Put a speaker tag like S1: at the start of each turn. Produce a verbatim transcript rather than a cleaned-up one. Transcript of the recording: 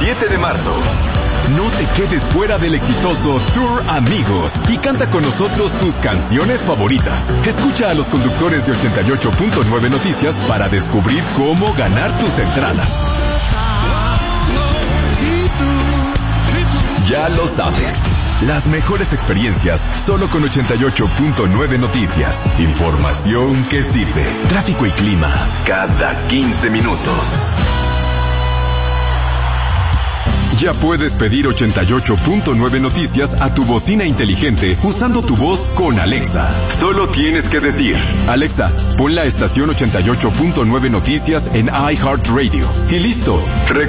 S1: siete de marzo. No te quedes fuera del exitoso Tour Amigos y canta con nosotros tus canciones favoritas. Escucha a los conductores de ochenta y ocho punto nueve Noticias para descubrir cómo ganar tus entradas. Ya lo sabes, las mejores experiencias solo con ochenta y ocho punto nueve Noticias. Información que sirve. Tráfico y clima cada quince minutos. Ya puedes pedir ochenta y ocho punto nueve Noticias a tu bocina inteligente usando tu voz con Alexa. Solo tienes que decir: Alexa, pon la estación ochenta y ocho punto nueve Noticias en iHeartRadio. Y listo.